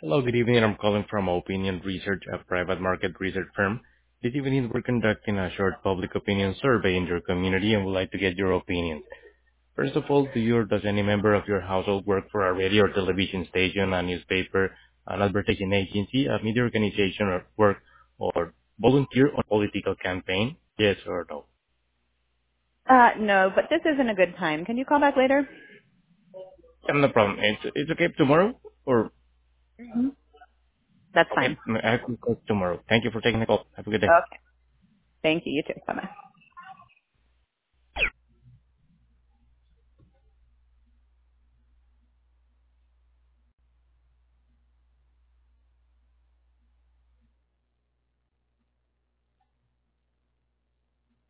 Hello, good evening. I'm calling from Opinion Research, a private market research firm. This evening, we're conducting a short public opinion survey in your community and would like to get your opinion. First of all, do you or does any member of your household work for a radio or television station, a newspaper, an advertising agency, a media organization, or work or volunteer on a political campaign? Yes or no? No, but this isn't a good time. Can you call back later? No problem. It's okay tomorrow or That's okay, fine. I can call tomorrow. Thank you for taking the call. Have a good day. Okay. Thank you. You too. Bye-bye.